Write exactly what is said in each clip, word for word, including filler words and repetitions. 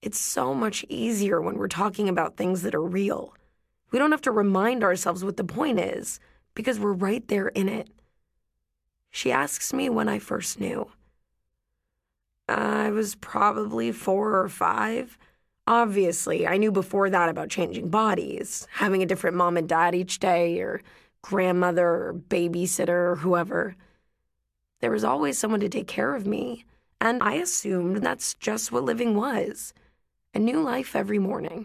It's so much easier when we're talking about things that are real. We don't have to remind ourselves what the point is because we're right there in it. She asks me when I first knew. I was probably four or five. Obviously, I knew before that about changing bodies, having a different mom and dad each day, or grandmother or babysitter or whoever. There was always someone to take care of me, and I assumed that's just what living was. A new life every morning.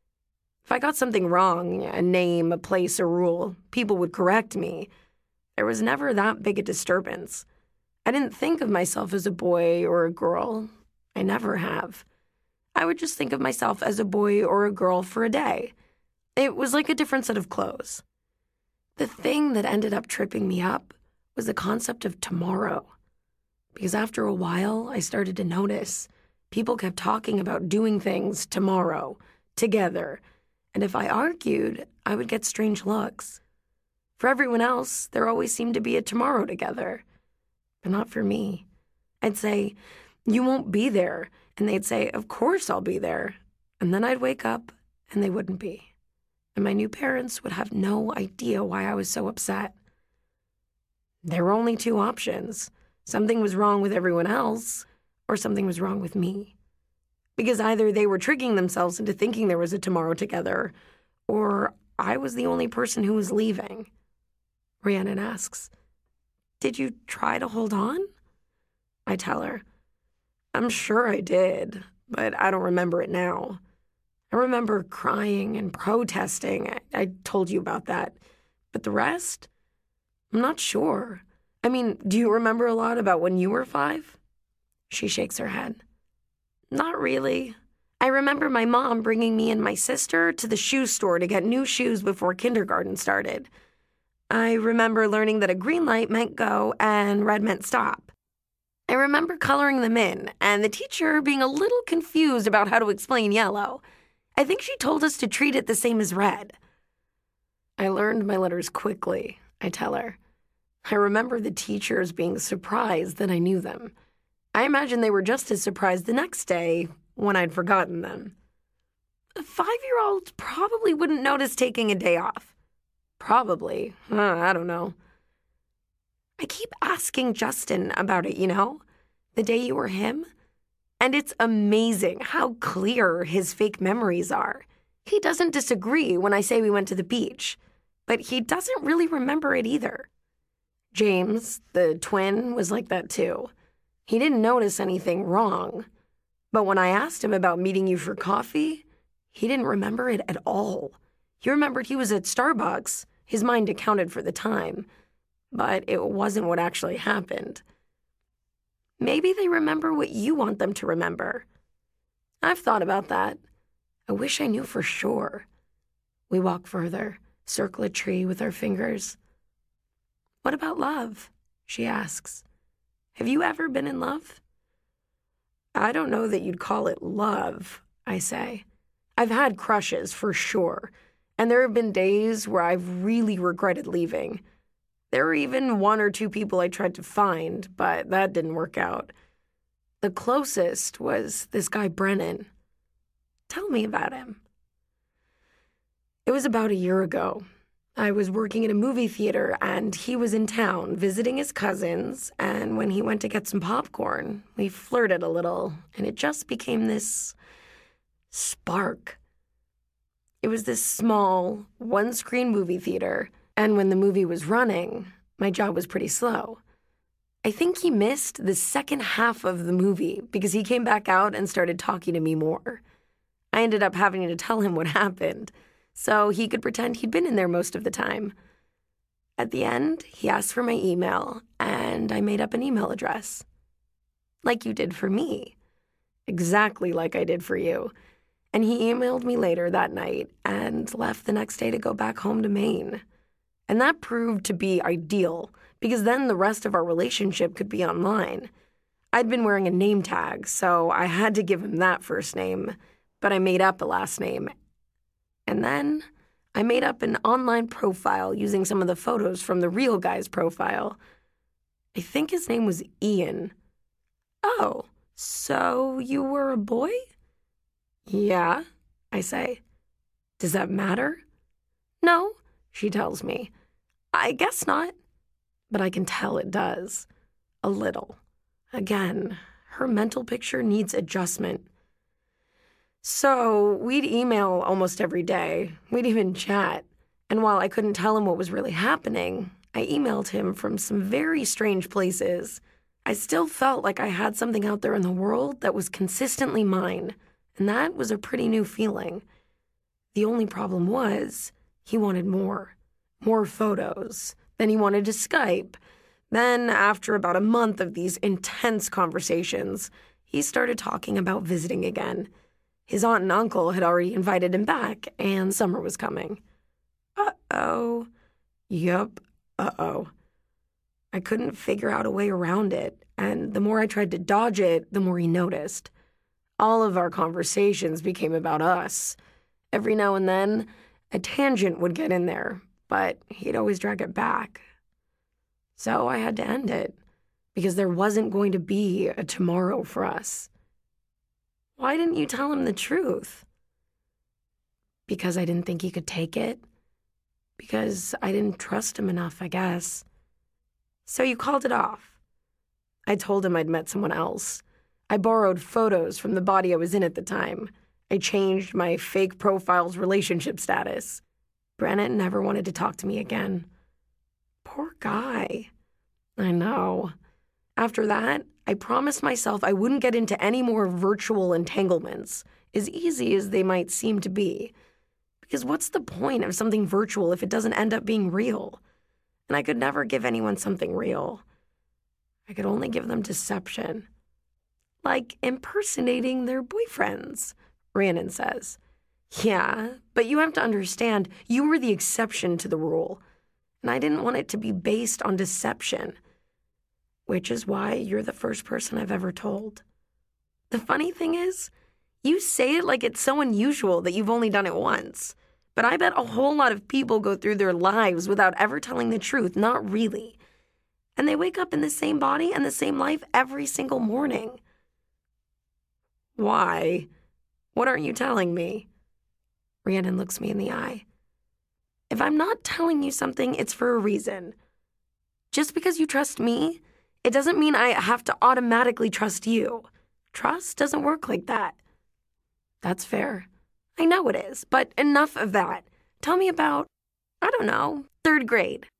If I got something wrong, a name, a place, a rule, people would correct me. There was never that big a disturbance. I didn't think of myself as a boy or a girl. I never have. I would just think of myself as a boy or a girl for a day. It was like a different set of clothes. The thing that ended up tripping me up was the concept of tomorrow. Because after a while, I started to notice people kept talking about doing things tomorrow, together, and if I argued, I would get strange looks. For everyone else, there always seemed to be a tomorrow together. But not for me. I'd say, "You won't be there," and they'd say, "Of course I'll be there." And then I'd wake up, and they wouldn't be. And my new parents would have no idea why I was so upset. There were only two options. Something was wrong with everyone else, or something was wrong with me. Because either they were tricking themselves into thinking there was a tomorrow together, or I was the only person who was leaving. Rhiannon asks, "Did you try to hold on?" I tell her, "I'm sure I did, but I don't remember it now. I remember crying and protesting. I, I told you about that. But the rest? I'm not sure. I mean, do you remember a lot about when you were five?" She shakes her head. "Not really. I remember my mom bringing me and my sister to the shoe store to get new shoes before kindergarten started. I remember learning that a green light meant go and red meant stop. I remember coloring them in and the teacher being a little confused about how to explain yellow. I think she told us to treat it the same as red." I learned my letters quickly, I tell her. I remember the teachers being surprised that I knew them. I imagine they were just as surprised the next day when I'd forgotten them. A five-year-old probably wouldn't notice taking a day off. Probably. Uh, I don't know. I keep asking Justin about it, you know? The day you were him. And it's amazing how clear his fake memories are. He doesn't disagree when I say we went to the beach, but he doesn't really remember it either. James, the twin, was like that too. He didn't notice anything wrong. But when I asked him about meeting you for coffee, he didn't remember it at all. He remembered he was at Starbucks. His mind accounted for the time. But it wasn't what actually happened. Maybe they remember what you want them to remember. I've thought about that. I wish I knew for sure. We walk further, circle a tree with our fingers. "What about love?" she asks. "Have you ever been in love?" "I don't know that you'd call it love," I say. "I've had crushes, for sure, and there have been days where I've really regretted leaving. There were even one or two people I tried to find, but that didn't work out. The closest was this guy Brennan. Tell me about him." It was about a year ago. I was working at a movie theater, and he was in town visiting his cousins, and when he went to get some popcorn, we flirted a little, and it just became this spark. It was this small, one-screen movie theater, and when the movie was running, my job was pretty slow. I think he missed the second half of the movie because he came back out and started talking to me more. I ended up having to tell him what happened, so he could pretend he'd been in there most of the time. At the end, he asked for my email, and I made up an email address. Like you did for me. Exactly like I did for you. And he emailed me later that night and left the next day to go back home to Maine. And that proved to be ideal, because then the rest of our relationship could be online. I'd been wearing a name tag, so I had to give him that first name, but I made up a last name. And then I made up an online profile using some of the photos from the real guy's profile. I think his name was Ian. "Oh, so you were a boy?" Yeah, I say. Does that matter? No, she tells me. I guess not. But I can tell it does. A little. Again, her mental picture needs adjustment. So we'd email almost every day. We'd even chat. And while I couldn't tell him what was really happening, I emailed him from some very strange places. I still felt like I had something out there in the world that was consistently mine, and that was a pretty new feeling. The only problem was, he wanted more. More photos. Then he wanted to Skype. Then, after about a month of these intense conversations, he started talking about visiting again. His aunt and uncle had already invited him back, and summer was coming. Uh-oh. Yup, uh-oh. I couldn't figure out a way around it, and the more I tried to dodge it, the more he noticed. All of our conversations became about us. Every now and then, a tangent would get in there, but he'd always drag it back. So I had to end it, because there wasn't going to be a tomorrow for us. Why didn't you tell him the truth? Because I didn't think he could take it. Because I didn't trust him enough, I guess. So you called it off. I told him I'd met someone else. I borrowed photos from the body I was in at the time. I changed my fake profile's relationship status. Brennan never wanted to talk to me again. Poor guy. I know. After that, I promised myself I wouldn't get into any more virtual entanglements, as easy as they might seem to be. Because what's the point of something virtual if it doesn't end up being real? And I could never give anyone something real. I could only give them deception. Like impersonating their boyfriends, Rhiannon says. Yeah, but you have to understand, you were the exception to the rule. And I didn't want it to be based on deception. Which is why you're the first person I've ever told. The funny thing is, you say it like it's so unusual that you've only done it once. But I bet a whole lot of people go through their lives without ever telling the truth, not really. And they wake up in the same body and the same life every single morning. Why? What aren't you telling me? Rhiannon looks me in the eye. If I'm not telling you something, it's for a reason. Just because you trust me, it doesn't mean I have to automatically trust you. Trust doesn't work like that. That's fair. I know it is, but enough of that. Tell me about, I don't know, third grade.